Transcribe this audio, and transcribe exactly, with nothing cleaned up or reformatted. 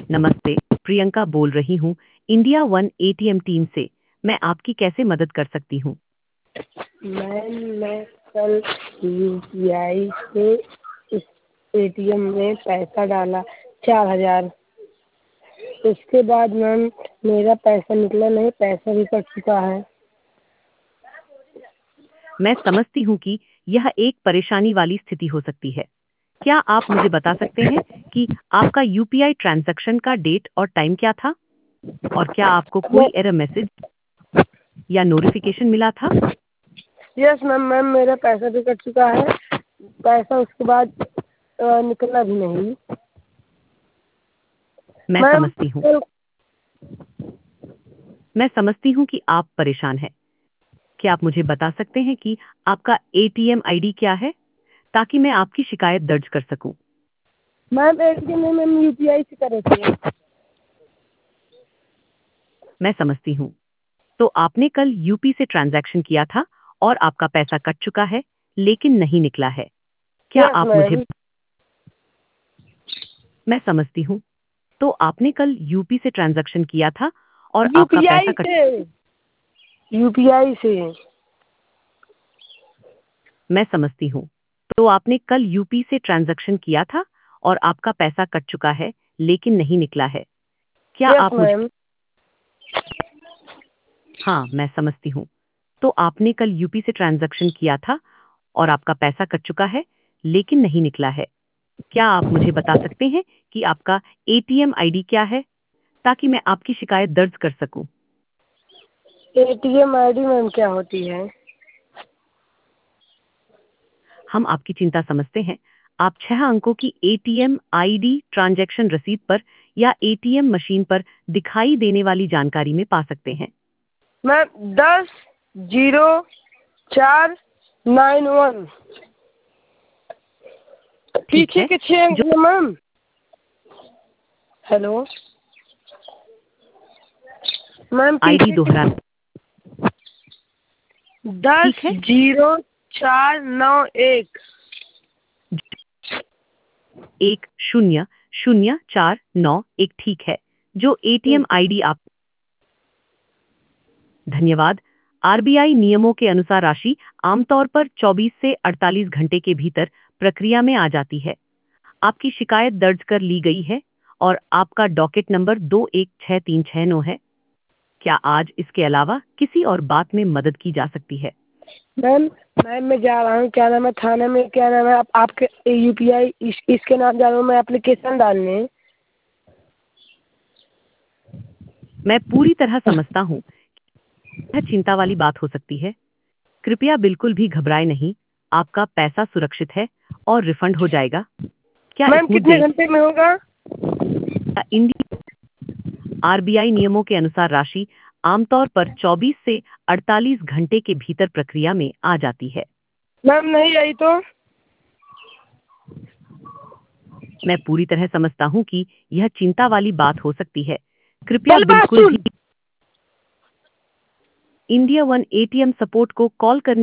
नमस्ते, प्रियंका बोल रही हूँ, इंडिया वन एटीएम टीम से। मैं आपकी कैसे मदद कर सकती हूँ? मैम मैं कल यू पी आई से इस ए टी एम में पैसा डाला चार हज़ार। उसके बाद मैम मेरा पैसा निकला नहीं, पैसा भी कट चुका है। मैं समझती हूँ कि यह एक परेशानी वाली स्थिति हो सकती है। क्या आप मुझे बता सकते हैं कि आपका यूपीआई ट्रांजैक्शन का डेट और टाइम क्या था? और क्या आपको मैं कोई एरर मैसेज या नोटिफिकेशन मिला था? यस मैम मैम मेरा पैसा भी कट चुका है। पैसा उसके बाद अ, निकला भी नहीं। मैं मैम समझती हूँ। कल मैं समझती हूँ कि आप परेशान हैं। क्या आप मुझे बता सकते हैं कि आपका एटीएम आईडी क्या है, ताकि मैं आपकी शिकायत दर्ज कर सकूं? मैम ए टी एम में मैम यू पी आई से करे थे। मैं समझती हूँ। तो आपने कल यूपी से ट्रांजैक्शन किया था और आपका पैसा कट चुका है, लेकिन नहीं निकला है। क्या यस आप मुझे मैम मैं समझती हूँ। तो आपने कल यूपी से ट्रांजैक्शन किया था और आपका पैसा यू पी आई कट से यू पी आई से मैं समझती हूँ। तो आपने कल यूपी से ट्रांजैक्शन किया था और आपका पैसा कट चुका है, लेकिन नहीं निकला है। क्या यस आप मुझे मैम हाँ, मैं समझती हूँ। तो आपने कल यूपी से ट्रांजैक्शन किया था और आपका पैसा कट चुका है, लेकिन नहीं निकला है। क्या आप मुझे बता सकते हैं कि आपका एटीएम आईडी क्या है, ताकि मैं आपकी शिकायत दर्ज कर सकूं? A T M I D ma'am क्या होती है? हम आपकी चिंता समझते हैं। आप छह अंकों की एटीएम आईडी ट्रांजैक्शन रसीद पर या एटीएम मशीन पर दिखाई देने वाली जानकारी में पा सकते हैं। मैम दस जीरो चार नाइन वन ठीक पीछे है, के छः अंक जो हैं मैम। हेलो मैम आईडी पीछे के दोहरा दस ठीक है, जीरो चार नौ एक। एक शून्य शून्य चार नौ एक ठीक है, जो एटीएम आईडी आप धन्यवाद। आरबीआई नियमों के अनुसार राशि आमतौर पर चौबीस से अड़तालीस घंटे के भीतर प्रक्रिया में आ जाती है। आपकी शिकायत दर्ज कर ली गई है और आपका डॉकेट नंबर दो एक छह तीन छह नौ है। क्या आज इसके अलावा किसी और बात में मदद की जा सकती है? मैम मैम मैं जा रहा हूँ, क्या नाम है, थाने में, क्या नाम है, आप आपके यू पी आई इस, इसके नाम जा रहा हूँ मैं एप्लीकेशन डालने। मैं पूरी तरह समझता हूँ। यह चिंता वाली बात हो सकती है। कृपया बिल्कुल भी घबराए नहीं। आपका पैसा सुरक्षित है और रिफंड हो जाएगा। क्या इस मैम कितने मुद्दे घंटे में होगा? या इंडी आरबीआई नियमों के अनुसार राशि आमतौर पर चौबीस से अड़तालीस घंटे के भीतर प्रक्रिया में आ जाती है। मैम नहीं आई तो? मैं पूरी तरह समझता हूँ कि यह चिंता वाली बात हो सकती है। कृपया पहले बात बिल्कुल सुन। भी इंडिया वन एटीएम सपोर्ट को कॉल करने